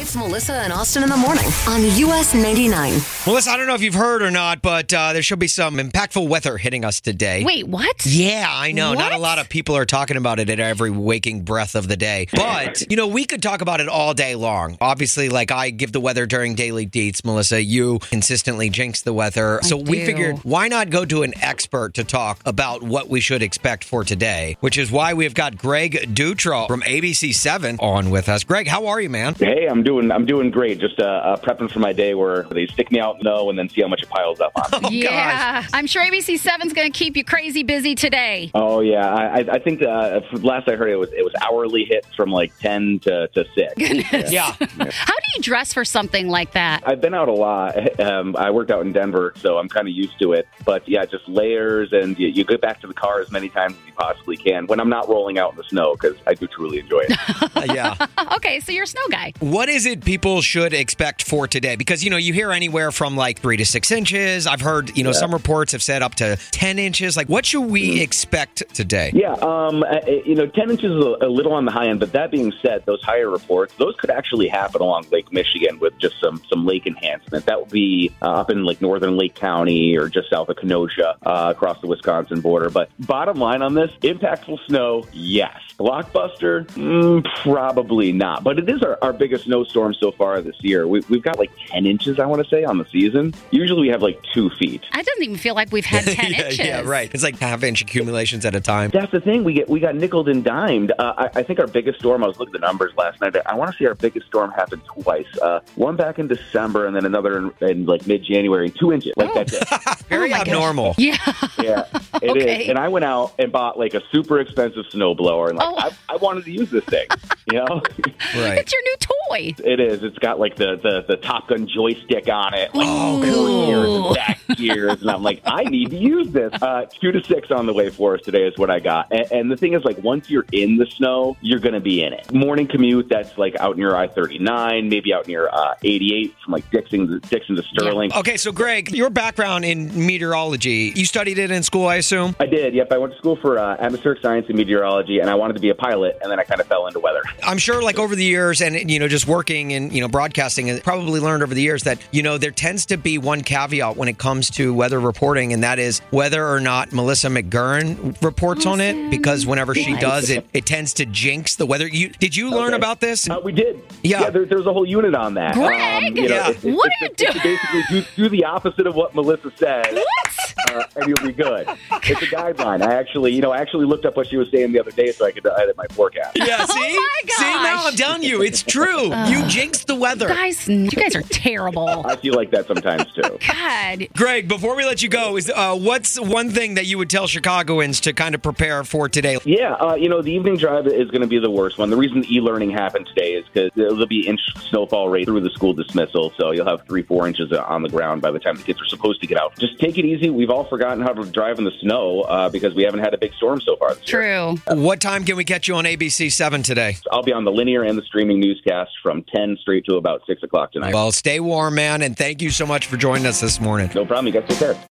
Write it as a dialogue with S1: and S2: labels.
S1: It's Melissa and Austin in the morning on US 99.
S2: Melissa, I don't know if you've heard or not, but there should be some impactful weather hitting us today.
S3: Wait, what?
S2: Yeah, I know.
S3: What?
S2: Not a lot of people are talking about it at every waking breath of the day. But, we could talk about it all day long. Obviously, like I give the weather during Daily Deets, Melissa, you consistently jinx the weather. So we figured, why not go to an expert to talk about what we should expect for today, which is why we've got Greg Dutra from ABC7 on with us. Greg, how are you, man?
S4: Hey, I'm doing great. Just prepping for my day where they stick me out in the snow and then see how much it piles up on.
S2: Oh,
S3: yeah,
S2: gosh.
S3: I'm sure ABC7's going to keep you crazy busy today.
S4: Oh yeah, I think last I heard it was hourly hits from like 10 to 6.
S3: Goodness.
S2: Yeah.
S3: How do you dress for something like that?
S4: I've been out a lot. I worked out in Denver, so I'm kind of used to it. But yeah, just layers, and you get back to the car as many times as you possibly can when I'm not rolling out in the snow, because I do truly enjoy it.
S2: Yeah.
S3: Okay, so you're a snow guy.
S2: What is it people should expect for today? Because, you hear anywhere from like 3 to 6 inches. I've heard, some reports have said up to 10 inches. Like, what should we expect today?
S4: Yeah, 10 inches is a little on the high end, but that being said, those higher reports, those could actually happen along Lake Michigan with just some lake enhancement. That would be up in like northern Lake County or just south of Kenosha across the Wisconsin border. But bottom line on this, impactful snow, yes. Blockbuster, probably not. But it is our biggest snowstorm so far this year. We've got like 10 inches, I want to say, on the season. Usually we have like 2 feet.
S3: It doesn't even feel like we've had 10 inches.
S2: Yeah, right. It's like half-inch accumulations at a time.
S4: That's the thing. We got nickeled and dimed. I think our biggest storm, I was looking at the numbers last night, I want to see our biggest storm happen twice. One back in December and then another in like mid-January, 2 inches. Like that's it.
S2: Very abnormal.
S3: Yeah.
S4: Yeah, it is. And I went out and bought like a super expensive snowblower, and I wanted to use this thing.
S2: Right.
S3: It's your new toy.
S4: It is. It's got like the Top Gun joystick on it. Like,
S2: cool.
S4: Gears and back gears, and I'm like, I need to use this. 2 to 6 on the way for us today is what I got. And the thing is, like, once you're in the snow, you're going to be in it. Morning commute, that's like out near I-39, maybe out near 88 from like Dixon to Sterling.
S2: Yeah. Okay, so Greg, your background in meteorology, you studied it in school, I assume?
S4: I did, yep. I went to school for atmospheric science and meteorology, and I wanted to be a pilot, and then I kind of fell into weather.
S2: I'm sure, like, over the years, and, just working and, broadcasting, and probably learned over the years that, there tends to be one caveat when it comes to weather reporting, and that is whether or not Melissa McGurn reports on it, because whenever she does, it tends to jinx the weather. Did you learn about this?
S4: We did.
S2: Yeah.
S4: There's a whole unit on that.
S3: Greg! What are you doing?
S4: Basically, do the opposite of what Melissa said.
S3: What?
S4: And you'll be good. It's a guideline. I actually looked up what she was saying the other day so I could edit my forecast.
S2: Yeah, see?
S3: Oh my gosh.
S2: See, now I'm telling you, it's true. You jinxed the weather.
S3: You guys are terrible.
S4: I feel like that sometimes, too.
S3: God.
S2: Greg, before we let you go, what's one thing that you would tell Chicagoans to kind of prepare for today?
S4: Yeah, the evening drive is going to be the worst one. The reason e-learning happened today is because there'll be inch snowfall rate through the school dismissal, so you'll have 3-4 inches on the ground by the time the kids are supposed to get out. Just take it easy. We've all forgotten how to drive in the snow because we haven't had a big storm so far this year.
S3: True.
S2: What time can we catch you on ABC7 today?
S4: I'll be on the linear and the streaming newscast from 10 straight to about 6 o'clock tonight.
S2: Well, stay warm, man, and thank you so much for joining us this morning.
S4: No problem. You guys take care.